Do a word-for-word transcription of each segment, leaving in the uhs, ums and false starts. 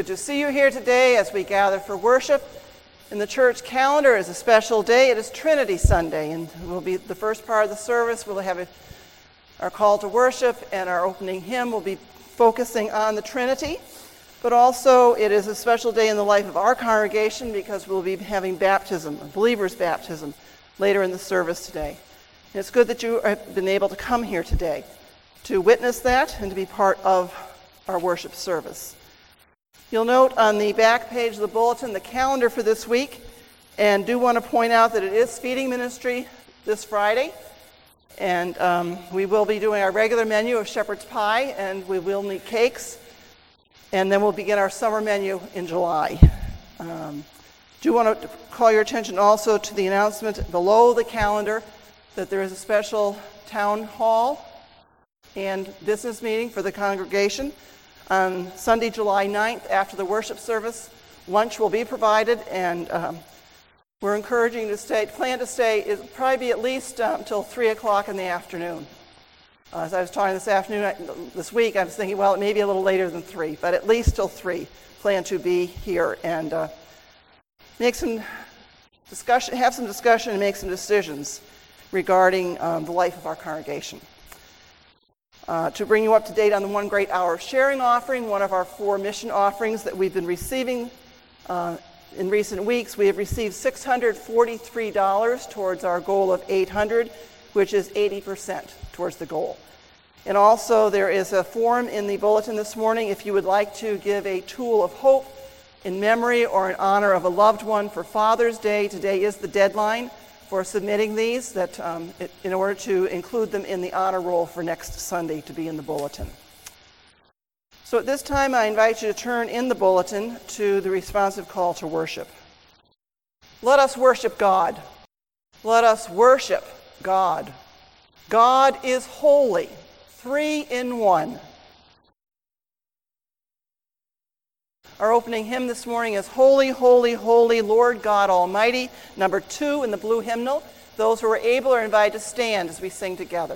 good to see you here today as we gather for worship. In the church calendar is a special day. It is Trinity Sunday, and it will be the first part of the service. We'll have a, our call to worship, and our opening hymn will be focusing on the Trinity. But also, it is a special day in the life of our congregation because we'll be having baptism, a believer's baptism, later in the service today. And it's good that you have been able to come here today to witness that and to be part of our worship service. You'll note on the back page of the bulletin the calendar for this week, and do want to point out that it is feeding ministry this Friday, and um, we will be doing our regular menu of shepherd's pie, and we will need cakes, and then we'll begin our summer menu in July. Um, do want to call your attention also to the announcement below the calendar that there is a special town hall and business meeting for the congregation on Sunday, July ninth, after the worship service. Lunch will be provided, and um, we're encouraging you to stay, plan to stay, it'll probably be at least um, until three o'clock in the afternoon. Uh, as I was talking this afternoon, I, this week, I was thinking, well, it may be a little later than three, but at least till three, plan to be here and uh, make some discussion, have some discussion and make some decisions regarding um, the life of our congregation. Uh, to bring you up to date on the One Great Hour of Sharing offering, one of our four mission offerings that we've been receiving uh, in recent weeks, we have received six hundred forty-three dollars towards our goal of eight hundred dollars, which is eighty percent towards the goal. And also there is a form in the bulletin this morning if you would like to give a tool of hope in memory or in honor of a loved one for Father's Day. Today is the deadline for submitting these, that um, it, in order to include them in the honor roll for next Sunday to be in the bulletin. So at this time, I invite you to turn in the bulletin to the responsive call to worship. Let us worship God. Let us worship God. God is holy, three in one. Our opening hymn this morning is Holy, Holy, Holy, Lord God Almighty, number two in the blue hymnal. Those who are able are invited to stand as we sing together.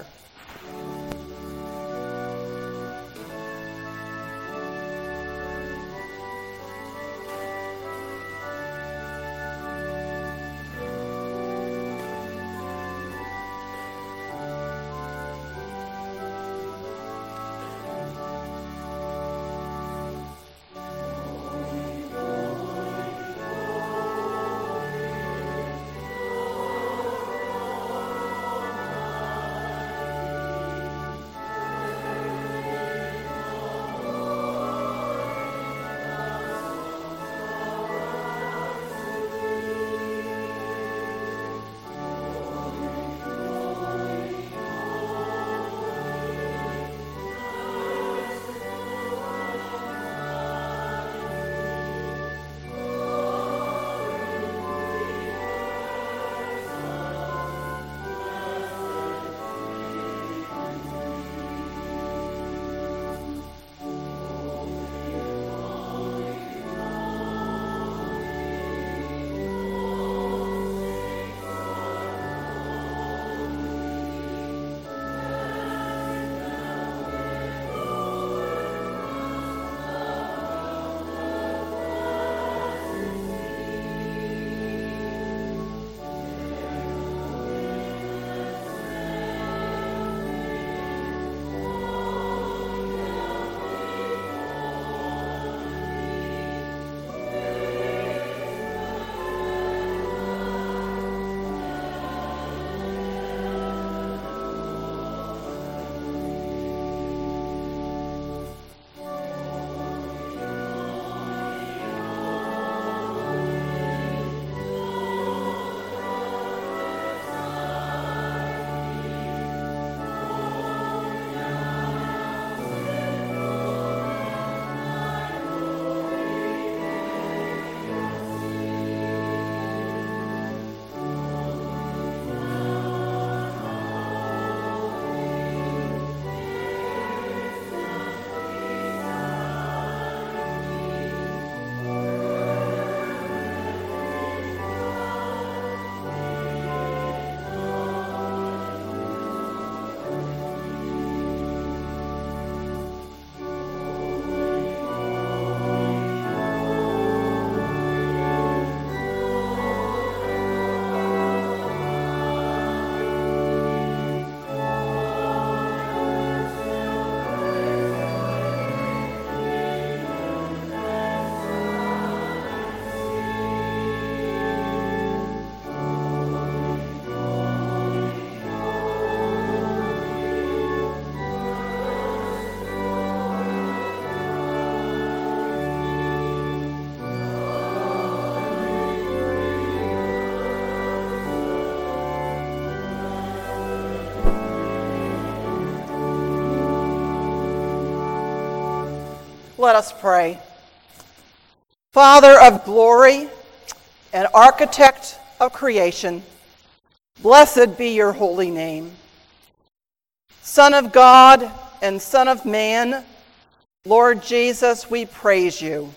Let us pray. Father of glory and architect of creation, blessed be your holy name. Son of God and Son of man, Lord Jesus, we praise you.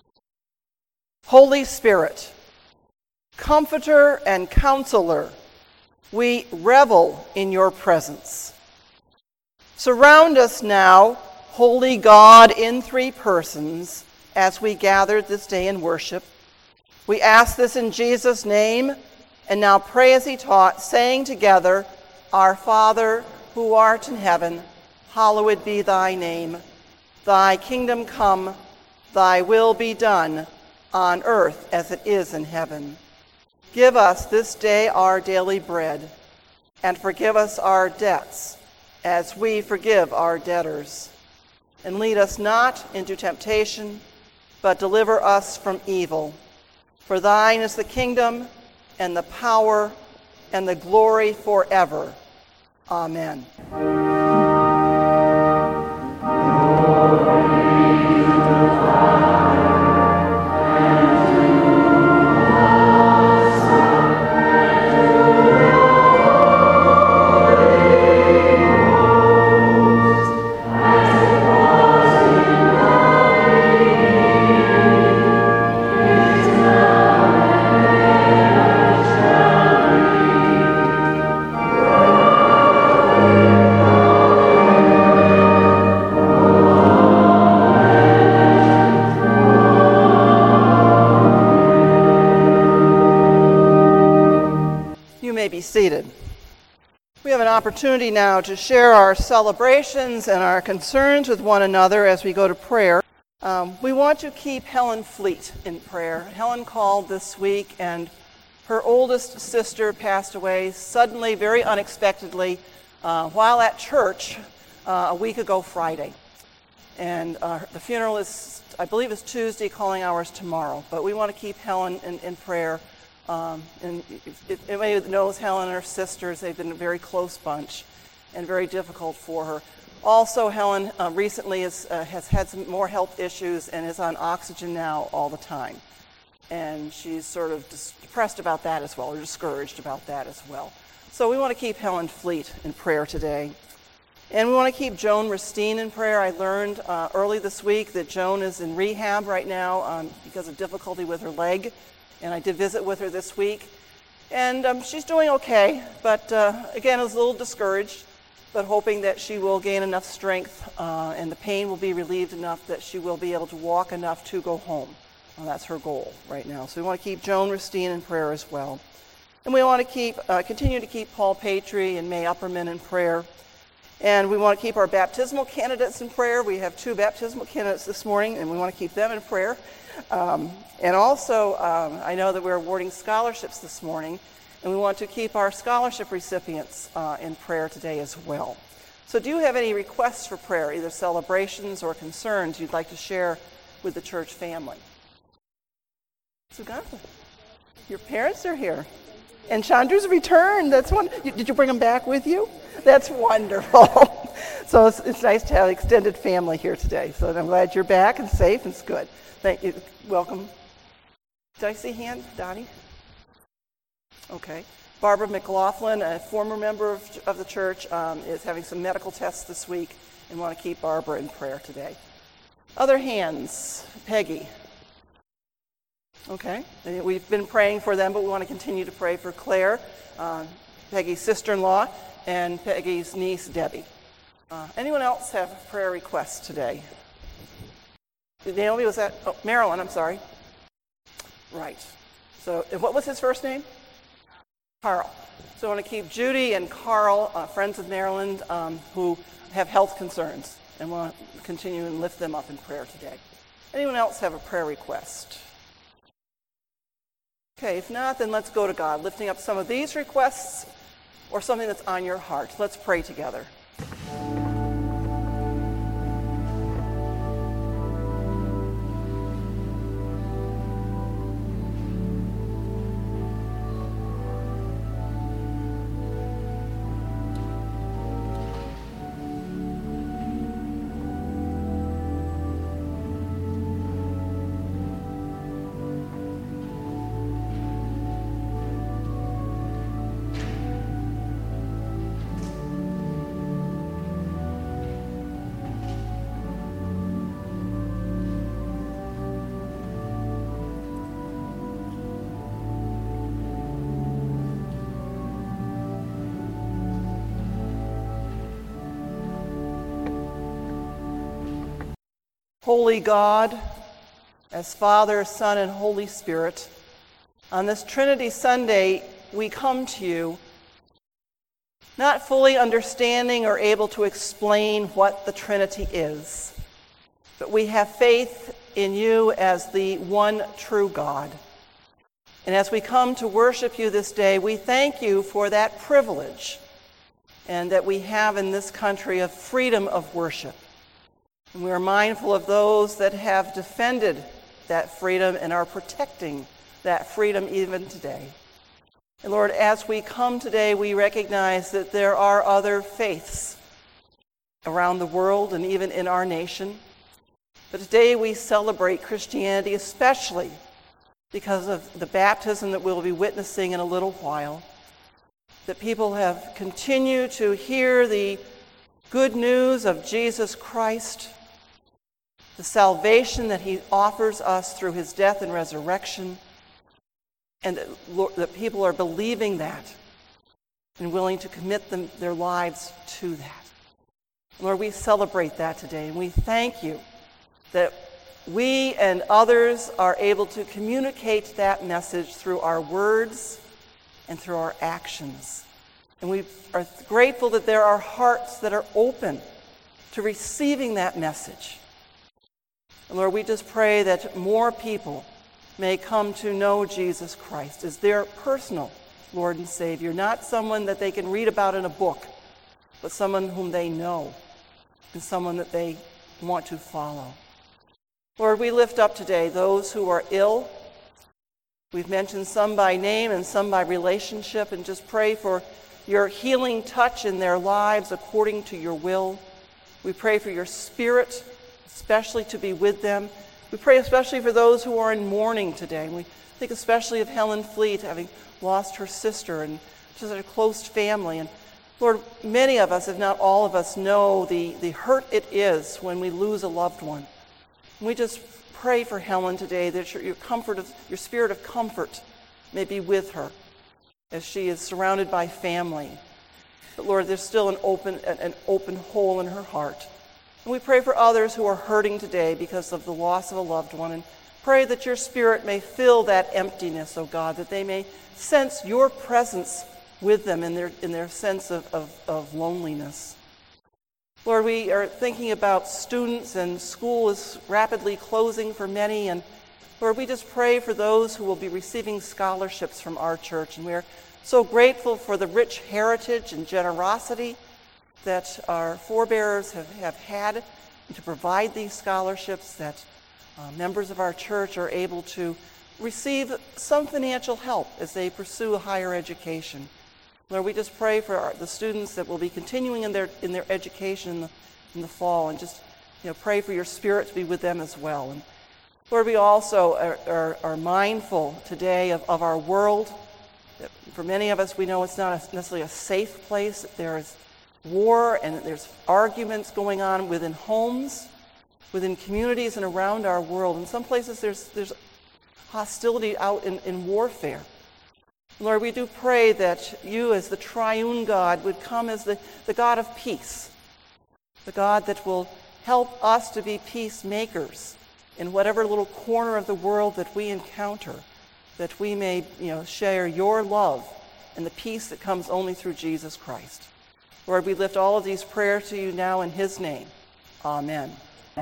Holy Spirit, Comforter and Counselor, we revel in your presence. Surround us now, Holy God in three persons, as we gather this day in worship. We ask this in Jesus' name, and now pray as he taught, saying together, Our Father, who art in heaven, hallowed be thy name. Thy kingdom come, thy will be done, on earth as it is in heaven. Give us this day our daily bread, and forgive us our debts, as we forgive our debtors. And lead us not into temptation, but deliver us from evil. For thine is the kingdom, and the power, and the glory forever. Amen. Seated. We have an opportunity now to share our celebrations and our concerns with one another as we go to prayer. Um, we want to keep Helen Fleet in prayer. Helen called this week, and her oldest sister passed away suddenly, very unexpectedly, uh, while at church uh, a week ago Friday. And uh, the funeral is, I believe, is Tuesday, calling hours tomorrow. But we want to keep Helen in, in prayer. Um, and if, if anybody that knows Helen and her sisters, they've been a very close bunch and very difficult for her. Also, Helen uh, recently is, uh, has had some more health issues and is on oxygen now all the time. And she's sort of dis- depressed about that as well, or discouraged about that as well. So we want to keep Helen Fleet in prayer today. And we want to keep Joan Ristine in prayer. I learned uh, early this week that Joan is in rehab right now um, because of difficulty with her leg. And I did visit with her this week, and um, she's doing okay, but uh, again, I was a little discouraged, but hoping that she will gain enough strength uh, and the pain will be relieved enough that she will be able to walk enough to go home. Well, that's her goal right now. So we want to keep Joan Ristine in prayer as well. And we want to keep, uh, continue to keep Paul Patry and May Upperman in prayer. And we want to keep our baptismal candidates in prayer. We have two baptismal candidates this morning, and we want to keep them in prayer. Um, and also, um, I know that we're awarding scholarships this morning, and we want to keep our scholarship recipients uh, in prayer today as well. So do you have any requests for prayer, either celebrations or concerns you'd like to share with the church family? Sugantha, your parents are here. And Chandra's returned. That's one. Did you bring them back with you? That's wonderful. So it's, it's nice to have an extended family here today. So I'm glad you're back and safe, and it's good. Thank you. Welcome. Did I see a hand, Donnie? Okay. Barbara McLaughlin, a former member of, of the church, um, is having some medical tests this week, and want to keep Barbara in prayer today. Other hands. Peggy. Okay. And we've been praying for them, but we want to continue to pray for Claire, uh, Peggy's sister-in-law, and Peggy's niece, Debbie. Uh, anyone else have prayer requests today? Naomi, was that? Oh, Marilyn, I'm sorry. Right. So what was his first name? Carl. So I want to keep Judy and Carl, uh, friends of Maryland, um, who have health concerns, and want to continue and lift them up in prayer today. Anyone else have a prayer request? Okay, if not, then let's go to God, lifting up some of these requests or something that's on your heart. Let's pray together. Holy God, as Father, Son, and Holy Spirit, on this Trinity Sunday, we come to you not fully understanding or able to explain what the Trinity is, but we have faith in you as the one true God. And as we come to worship you this day, we thank you for that privilege and that we have in this country of freedom of worship. And we are mindful of those that have defended that freedom and are protecting that freedom even today. And Lord, as we come today, we recognize that there are other faiths around the world and even in our nation. But today we celebrate Christianity, especially because of the baptism that we'll be witnessing in a little while. That people have continued to hear the good news of Jesus Christ, the salvation that he offers us through his death and resurrection, and that, Lord, that people are believing that and willing to commit them, their lives to that. Lord, we celebrate that today, and we thank you that we and others are able to communicate that message through our words and through our actions. And we are grateful that there are hearts that are open to receiving that message. And Lord, we just pray that more people may come to know Jesus Christ as their personal Lord and Savior, not someone that they can read about in a book, but someone whom they know and someone that they want to follow. Lord, we lift up today those who are ill. We've mentioned some by name and some by relationship, and just pray for your healing touch in their lives according to your will. We pray for your Spirit, especially to be with them. We pray especially for those who are in mourning today. We think especially of Helen Fleet, having lost her sister and just a close family. And Lord, many of us, if not all of us, know the, the hurt it is when we lose a loved one. And we just pray for Helen today that your, your comfort of your spirit of comfort may be with her as she is surrounded by family. But Lord, there's still an open an open hole in her heart. And we pray for others who are hurting today because of the loss of a loved one, and pray that your Spirit may fill that emptiness, oh God, that they may sense your presence with them in their in their sense of, of, of loneliness. Lord, we are thinking about students, and school is rapidly closing for many, and Lord, we just pray for those who will be receiving scholarships from our church, and we are so grateful for the rich heritage and generosity that our forebears have, have had to provide these scholarships, that uh, members of our church are able to receive some financial help as they pursue a higher education. Lord, we just pray for our, the students that will be continuing in their in their education in the, in the fall, and just you know pray for your Spirit to be with them as well. And Lord, we also are, are, are mindful today of, of our world. For many of us, we know it's not a, necessarily a safe place. There is war and there's arguments going on within homes, within communities, and around our world. In some places, there's there's hostility out in, in warfare. Lord, we do pray that you, as the triune God, would come as the, the God of peace, the God that will help us to be peacemakers in whatever little corner of the world that we encounter, that we may you know, share your love and the peace that comes only through Jesus Christ. Lord, we lift all of these prayers to you now in his name. Amen.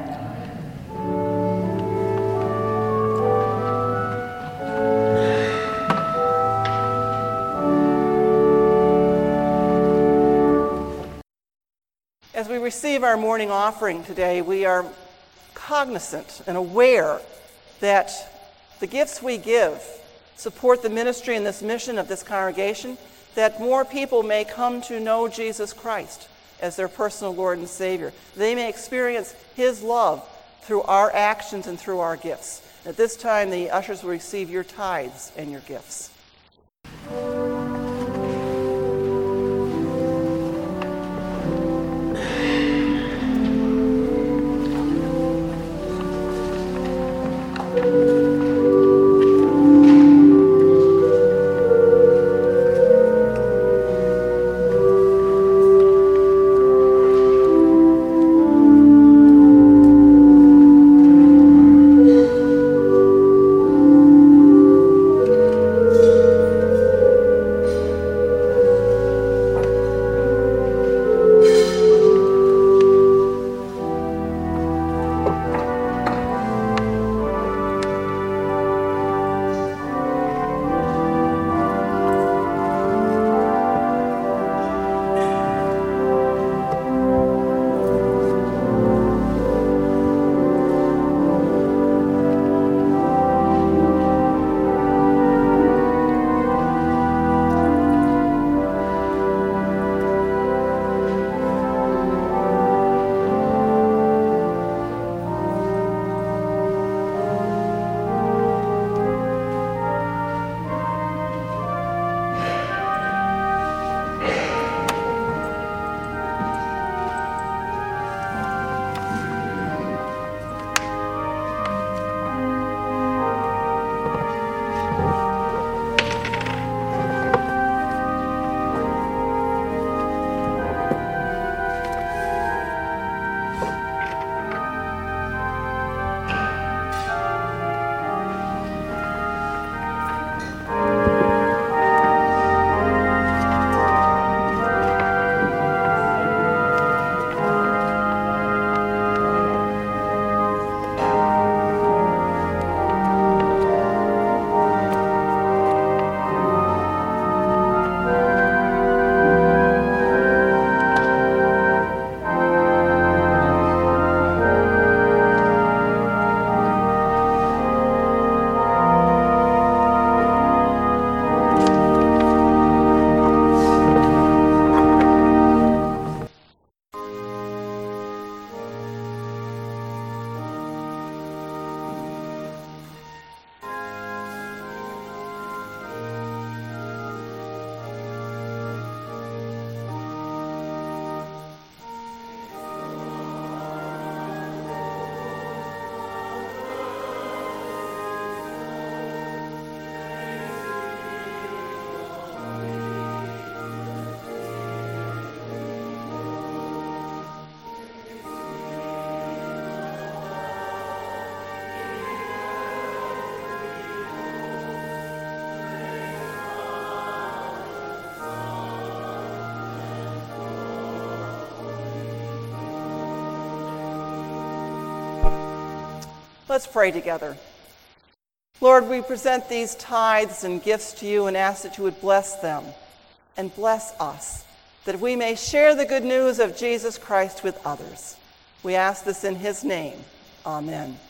As we receive our morning offering today, we are cognizant and aware that the gifts we give support the ministry and this mission of this congregation, that more people may come to know Jesus Christ as their personal Lord and Savior. They may experience his love through our actions and through our gifts. At this time, the ushers will receive your tithes and your gifts. Let's pray together. Lord, we present these tithes and gifts to you and ask that you would bless them and bless us, that we may share the good news of Jesus Christ with others. We ask this in his name. Amen.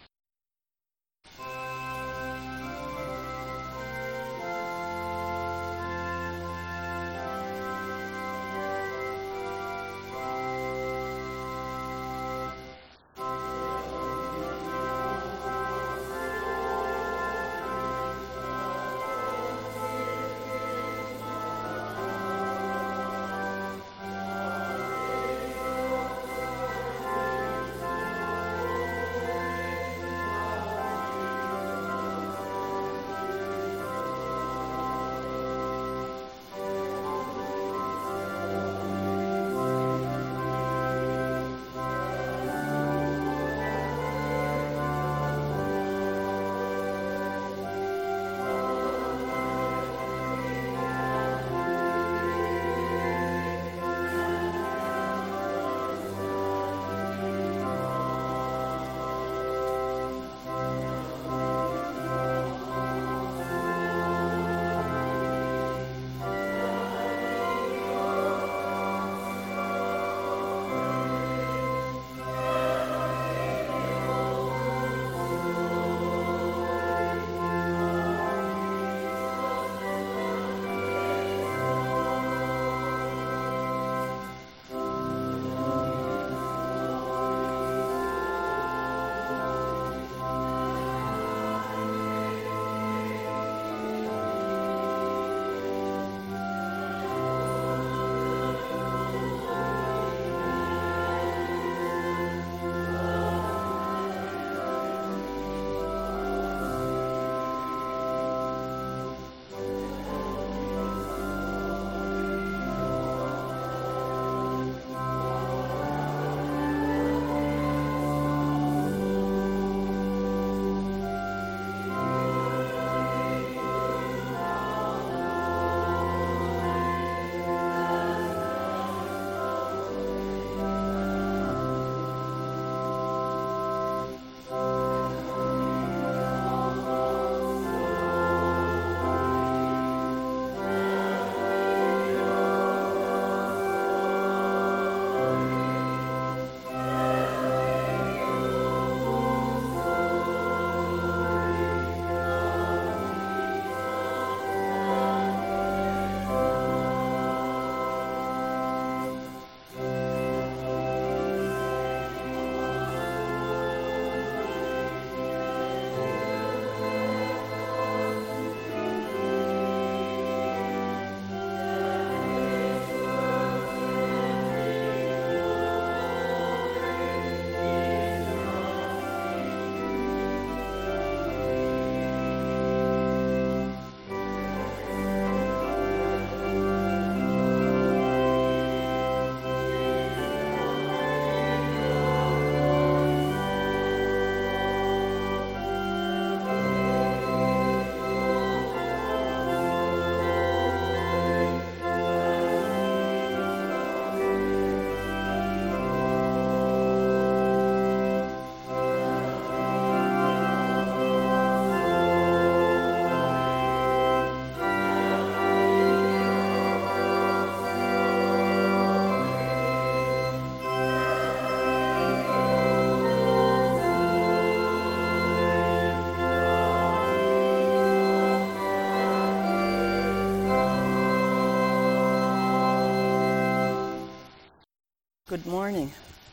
Good morning.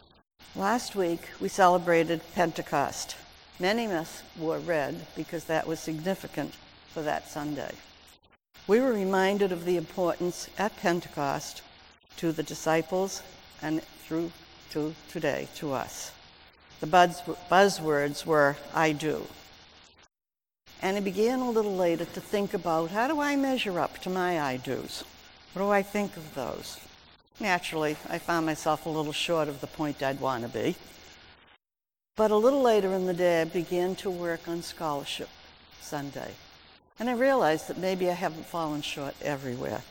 Last week we celebrated Pentecost. Many of us wore red because that was significant for that Sunday. We were reminded of the importance at Pentecost to the disciples and through to today to us. The buzz, buzzwords were, I do. And I began a little later to think about, how do I measure up to my I do's? What do I think of those? Naturally, I found myself a little short of the point I'd want to be. But a little later in the day, I began to work on Scholarship Sunday. And I realized that maybe I haven't fallen short everywhere.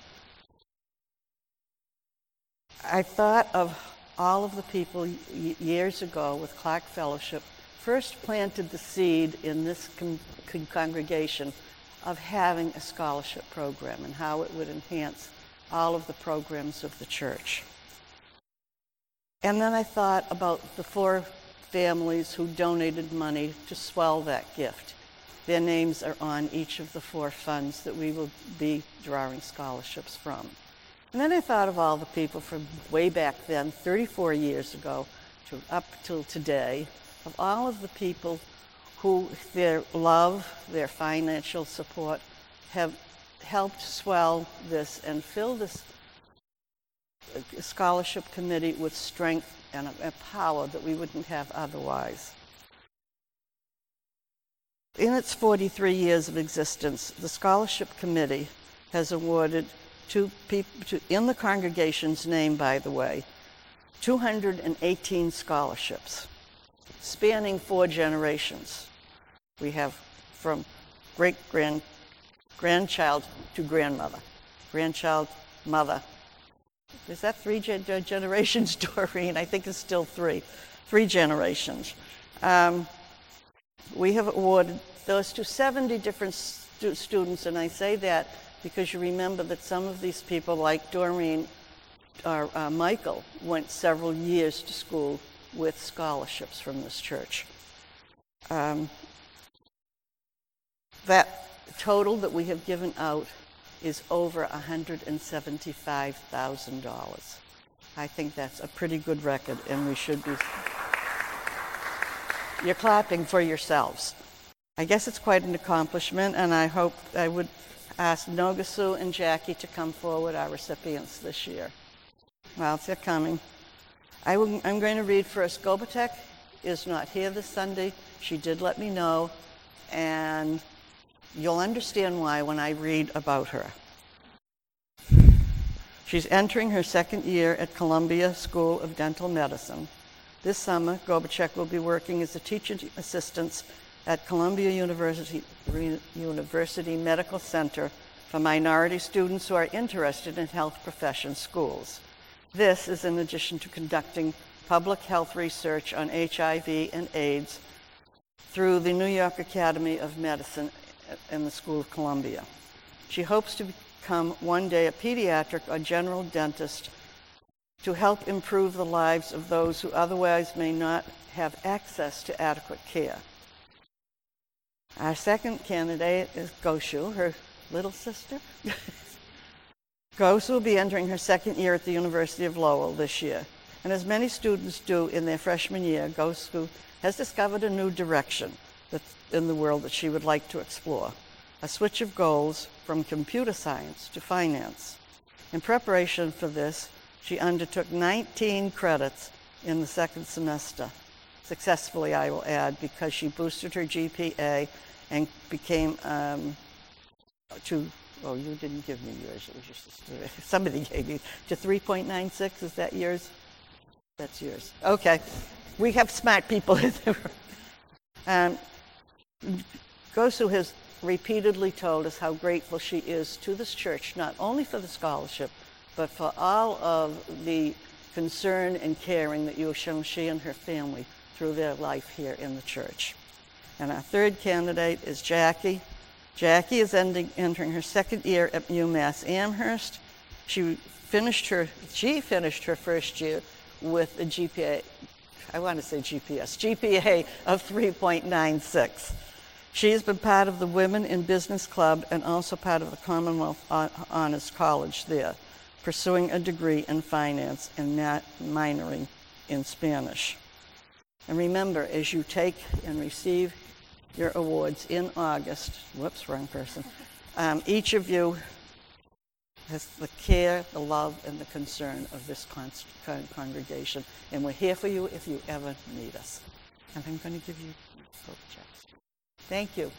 I thought of all of the people y- years ago with Clark Fellowship first planted the seed in this con- con- congregation of having a scholarship program and how it would enhance all of the programs of the church. And then I thought about the four families who donated money to swell that gift. Their names are on each of the four funds that we will be drawing scholarships from. And then I thought of all the people from way back then, thirty-four years ago, to up till today, of all of the people who their love, their financial support have helped swell this and fill this scholarship committee with strength and a, a power that we wouldn't have otherwise. In its forty-three years of existence, the scholarship committee has awarded to people, to, in the congregation's name, by the way, two hundred eighteen scholarships, spanning four generations. We have from great-grand grandchild to grandmother, grandchild, mother. Is that three gen- generations, Doreen? I think it's still three. Three generations. Um, we have awarded those to seventy different stu- students, and I say that because you remember that some of these people, like Doreen or uh, Michael, went several years to school with scholarships from this church. Um, that total that we have given out is over one hundred seventy-five thousand dollars. I think that's a pretty good record, and we should be... You're clapping for yourselves. I guess it's quite an accomplishment, and I hope I would ask Nogasu and Jackie to come forward, our recipients this year. Well, they're coming. I will, I'm going to read first. Gobatek is not here this Sunday. She did let me know, and you'll understand why when I read about her. She's entering her second year at Columbia School of Dental Medicine. This summer, Gobatek will be working as a teaching assistant at Columbia University, University Medical Center for minority students who are interested in health profession schools. This is in addition to conducting public health research on H I V and AIDS through the New York Academy of Medicine in the School of Columbia. She hopes to become one day a pediatric or general dentist to help improve the lives of those who otherwise may not have access to adequate care. Our second candidate is Goshu, her little sister. Goshu will be entering her second year at the University of Lowell this year. And as many students do in their freshman year, Goshu has discovered a new direction in the world that she would like to explore, a switch of goals from computer science to finance. In preparation for this, she undertook nineteen credits in the second semester. Successfully, I will add, because she boosted her G P A and became um, to, oh, you didn't give me yours, it was your sister. Somebody gave you, to three point nine six, is that yours? That's yours. Okay, we have smart people in there. Um, Gosu has repeatedly told us how grateful she is to this church, not only for the scholarship, but for all of the concern and caring that you have shown she and her family through their life here in the church. And our third candidate is Jackie. Jackie is ending, entering her second year at UMass Amherst. She finished her, she finished her first year with a G P A, I want to say G P S, G P A of three point nine six. She has been part of the Women in Business Club and also part of the Commonwealth Honors College there, pursuing a degree in finance and not minoring in Spanish. And remember, as you take and receive your awards in August, whoops, wrong person, um, each of you has the care, the love, and the concern of this con- con- congregation. And we're here for you if you ever need us. And I'm going to give you both checks. Thank you.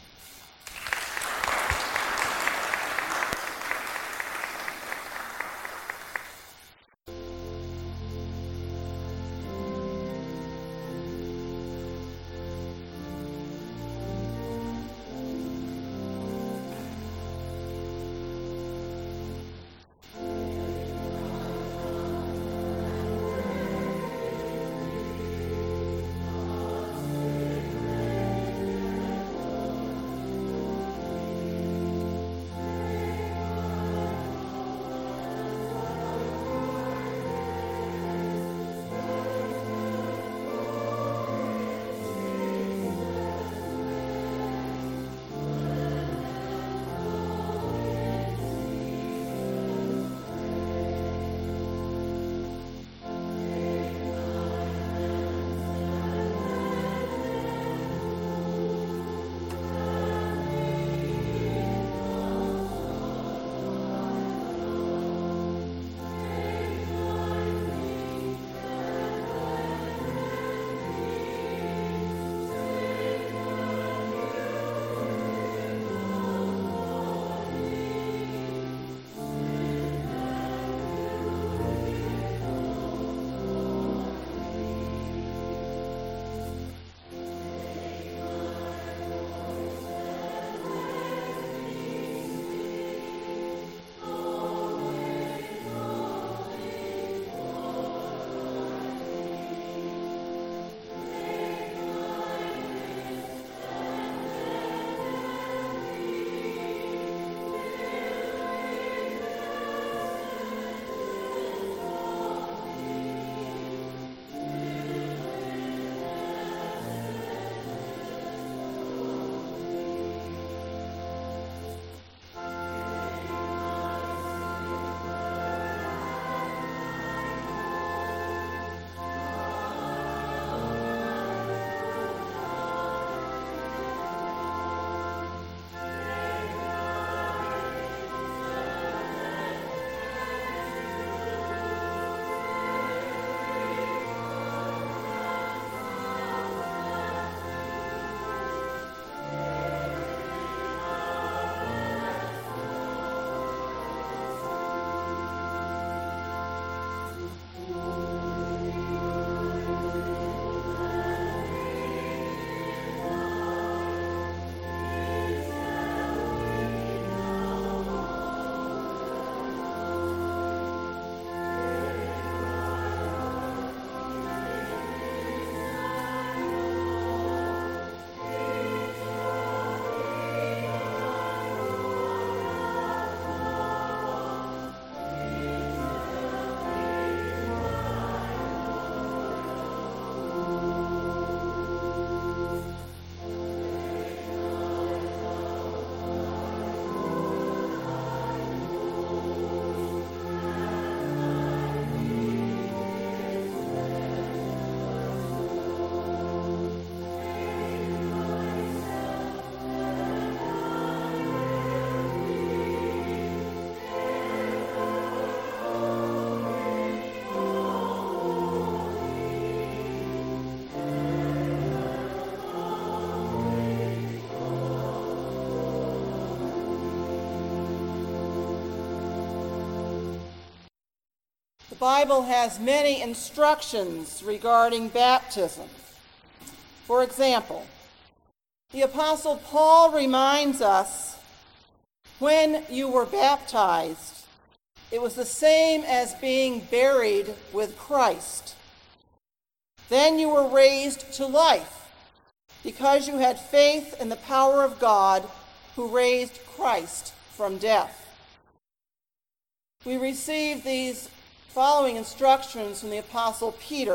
Bible has many instructions regarding baptism. For example, the Apostle Paul reminds us, when you were baptized, it was the same as being buried with Christ. Then you were raised to life because you had faith in the power of God who raised Christ from death. We receive these following instructions from the Apostle Peter.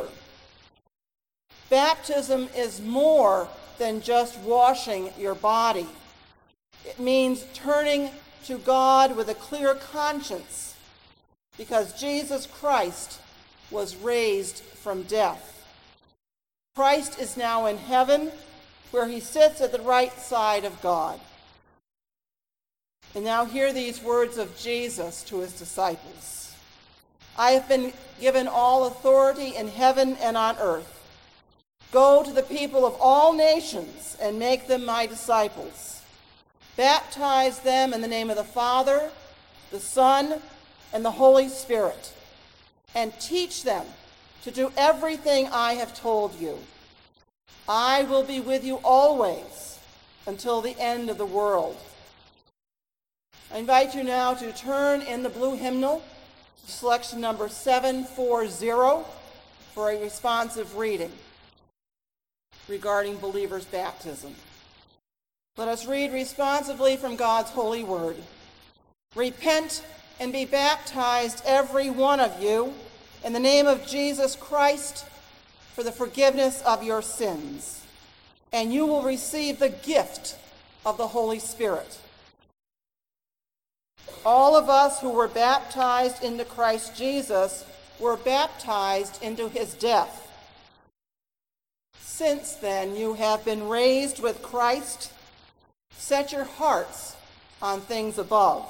Baptism is more than just washing your body. It means turning to God with a clear conscience because Jesus Christ was raised from death. Christ is now in heaven, where he sits at the right side of God. And now hear these words of Jesus to his disciples. I have been given all authority in heaven and on earth. Go to the people of all nations and make them my disciples. Baptize them in the name of the Father, the Son, and the Holy Spirit, and teach them to do everything I have told you. I will be with you always until the end of the world. I invite you now to turn in the blue hymnal to selection number seven forty for a responsive reading regarding believers' baptism. Let us read responsively from God's holy word. Repent and be baptized, every one of you, in the name of Jesus Christ for the forgiveness of your sins, and you will receive the gift of the Holy Spirit. All of us who were baptized into Christ Jesus were baptized into his death. Since then you have been raised with Christ, set your hearts on things above.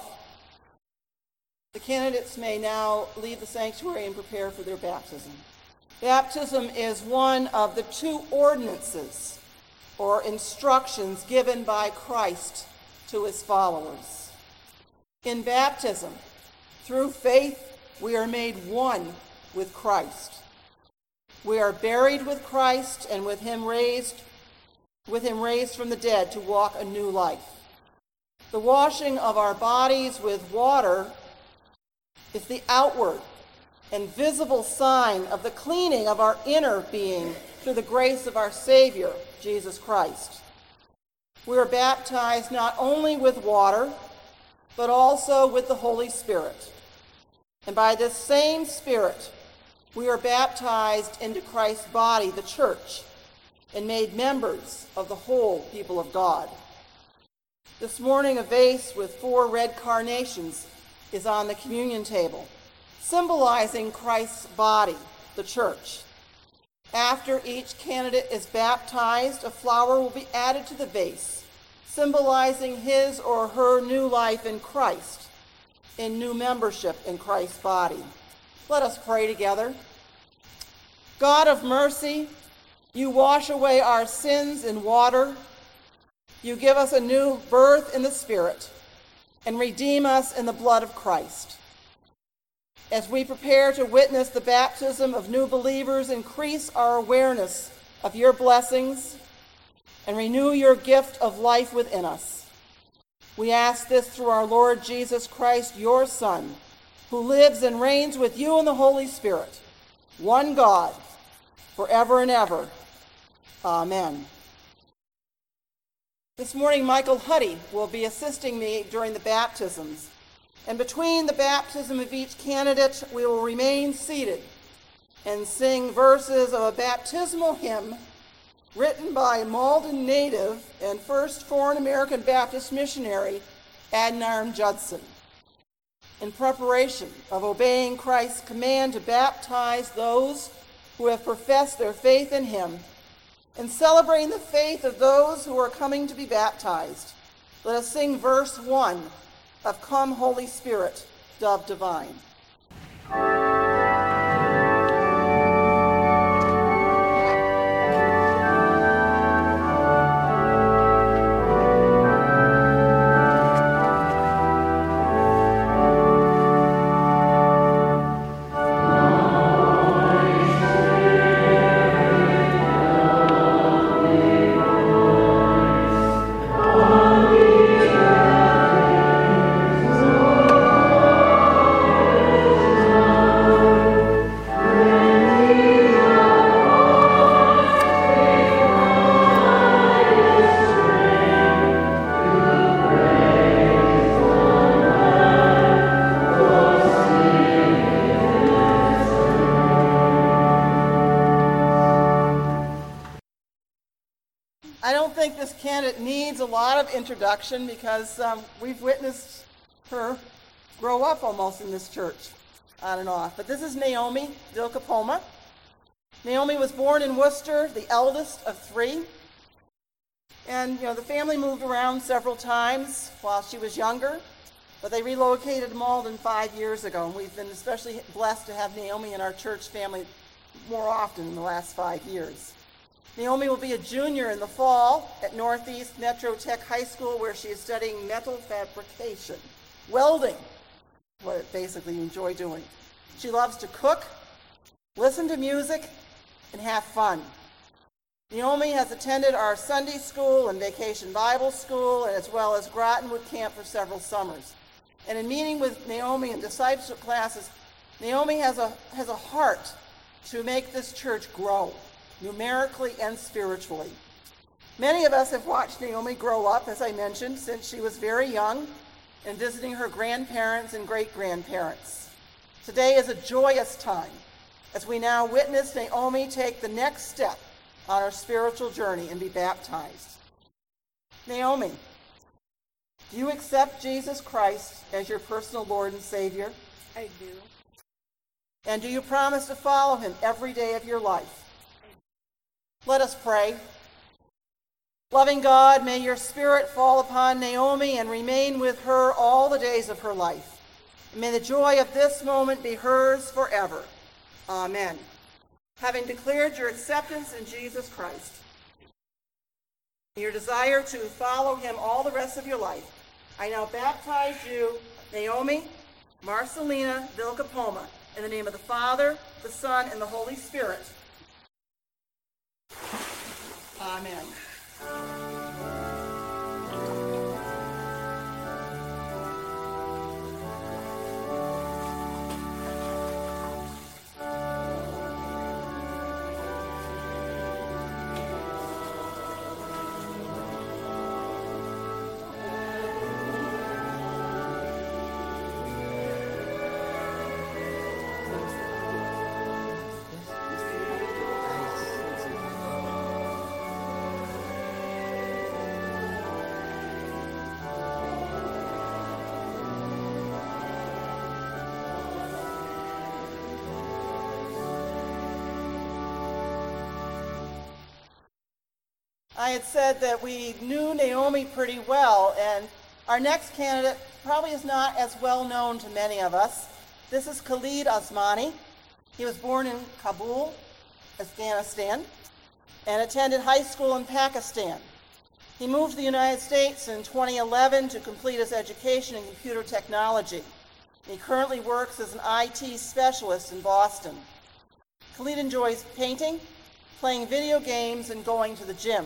The candidates may now leave the sanctuary and prepare for their baptism. Baptism is one of the two ordinances or instructions given by Christ to his followers. In baptism, through faith, we are made one with Christ. We are buried with Christ and with him raised, with him raised from the dead to walk a new life. The washing of our bodies with water is the outward and visible sign of the cleaning of our inner being through the grace of our Savior, Jesus Christ. We are baptized not only with water, but also with the Holy Spirit. And by this same Spirit, we are baptized into Christ's body, the church, and made members of the whole people of God. This morning, a vase with four red carnations is on the communion table, symbolizing Christ's body, the church. After each candidate is baptized, a flower will be added to the vase, symbolizing his or her new life in Christ, in new membership in Christ's body. Let us pray together. God of mercy, you wash away our sins in water. You give us a new birth in the Spirit and redeem us in the blood of Christ. As we prepare to witness the baptism of new believers, increase our awareness of your blessings and renew your gift of life within us. We ask this through our Lord Jesus Christ, your Son, who lives and reigns with you in the Holy Spirit, one God, forever and ever. Amen. This morning, Michael Huddy will be assisting me during the baptisms. And between the baptism of each candidate, we will remain seated and sing verses of a baptismal hymn written by Malden native and first foreign American Baptist missionary Adoniram Judson, in preparation of obeying Christ's command to baptize those who have professed their faith in him, and celebrating the faith of those who are coming to be baptized. Let us sing verse one of Come, Holy Spirit, Dove Divine. Thank you. this candidate needs a lot of introduction because um, we've witnessed her grow up almost in this church, on and off. But this is Naomi Vilcapoma. Naomi was born in Worcester, the eldest of three. And, you know, the family moved around several times while she was younger, but they relocated to Malden five years ago, and we've been especially blessed to have Naomi in our church family more often in the last five years. Naomi will be a junior in the fall at Northeast Metro Tech High School, where she is studying metal fabrication, welding, what it basically you enjoy doing. She loves to cook, listen to music, and have fun. Naomi has attended our Sunday school and vacation Bible school, and as well as Grottenwood Camp for several summers. And in meeting with Naomi in discipleship classes, Naomi has a, has a heart to make this church grow, numerically and spiritually. Many of us have watched Naomi grow up, as I mentioned, since she was very young, and visiting her grandparents and great-grandparents. Today is a joyous time as we now witness Naomi take the next step on her spiritual journey and be baptized. Naomi, do you accept Jesus Christ as your personal Lord and Savior? I do. And do you promise to follow him every day of your life? Let us pray. Loving God, may your Spirit fall upon Naomi and remain with her all the days of her life. And may the joy of this moment be hers forever. Amen. Having declared your acceptance in Jesus Christ, your desire to follow him all the rest of your life, I now baptize you, Naomi Marcelina Vilcapoma, in the name of the Father, the Son, and the Holy Spirit. Amen. I had said that we knew Naomi pretty well, and our next candidate probably is not as well known to many of us. This is Khalid Osmani. He was born in Kabul, Afghanistan, and attended high school in Pakistan. He moved to the United States in twenty eleven to complete his education in computer technology. He currently works as an I T specialist in Boston. Khalid enjoys painting, playing video games, and going to the gym.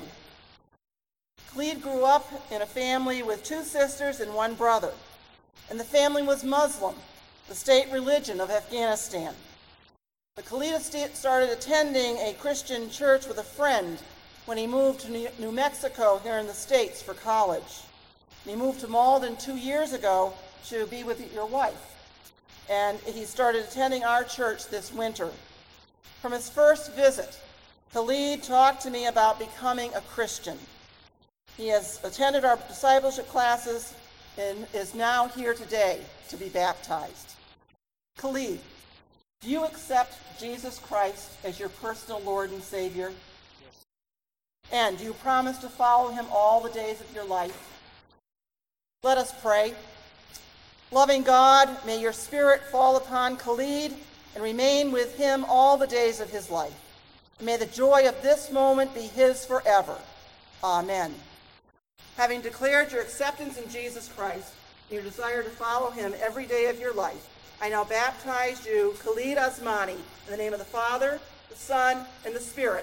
Khalid grew up in a family with two sisters and one brother, and the family was Muslim, the state religion of Afghanistan. But Khalid started attending a Christian church with a friend when he moved to New Mexico here in the States for college. He moved to Malden two years ago to be with your wife, and he started attending our church this winter. From his first visit, Khalid talked to me about becoming a Christian. He has attended our discipleship classes and is now here today to be baptized. Khalid, do you accept Jesus Christ as your personal Lord and Savior? Yes. And do you promise to follow him all the days of your life? Let us pray. Loving God, may your Spirit fall upon Khalid and remain with him all the days of his life. And may the joy of this moment be his forever. Amen. Having declared your acceptance in Jesus Christ and your desire to follow him every day of your life, I now baptize you, Khalid Osmani, in the name of the Father, the Son, and the Spirit.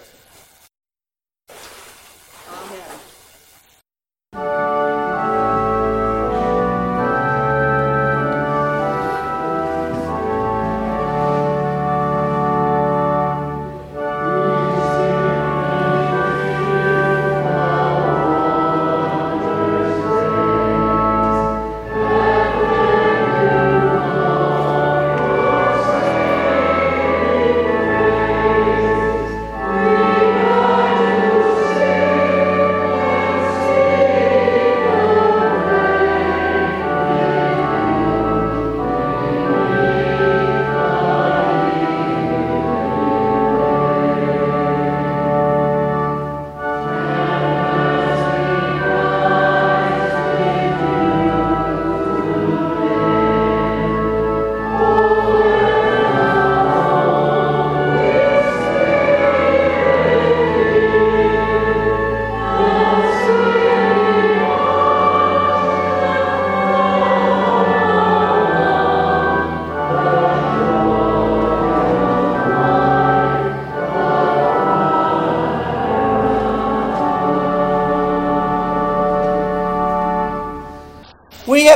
Amen. Praise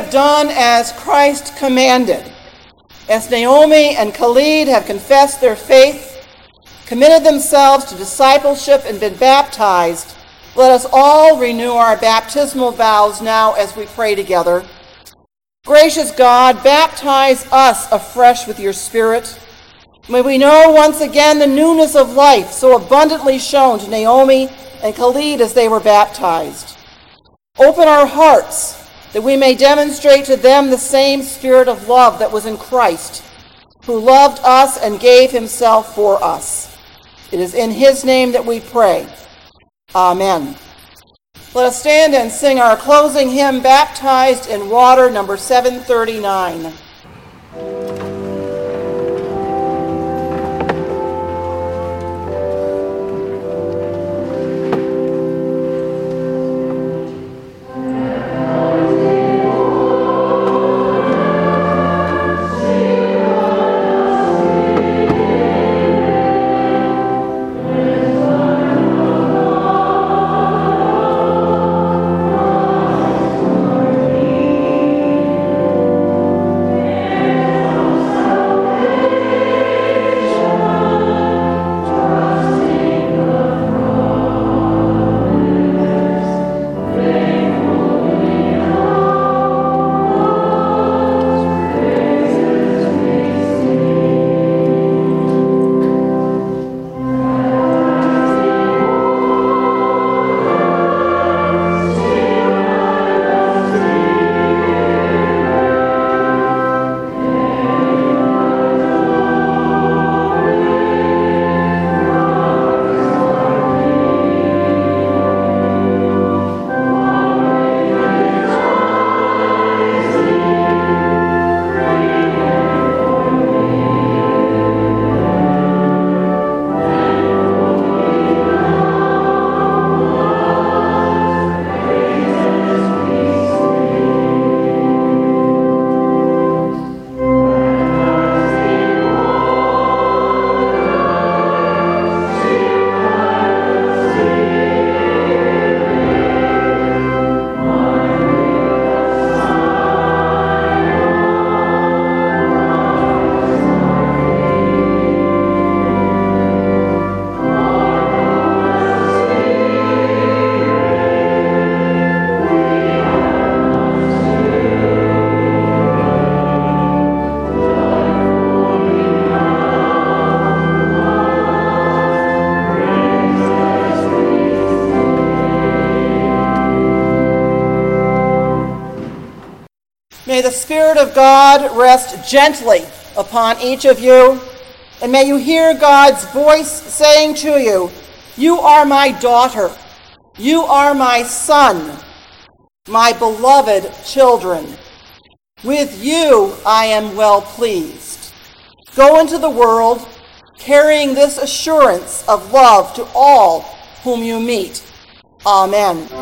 have done as Christ commanded. As Naomi and Khalid have confessed their faith, committed themselves to discipleship, and been baptized, let us all renew our baptismal vows now as we pray together. Gracious God, baptize us afresh with your Spirit. May we know once again the newness of life so abundantly shown to Naomi and Khalid as they were baptized. Open our hearts that we may demonstrate to them the same spirit of love that was in Christ, who loved us and gave himself for us. It is in his name that we pray. Amen. Let us stand and sing our closing hymn, Baptized in Water, number seven thirty-nine. May the Spirit of God rest gently upon each of you, and may you hear God's voice saying to you, "You are my daughter, you are my son, my beloved children. With you I am well pleased." Go into the world carrying this assurance of love to all whom you meet. Amen.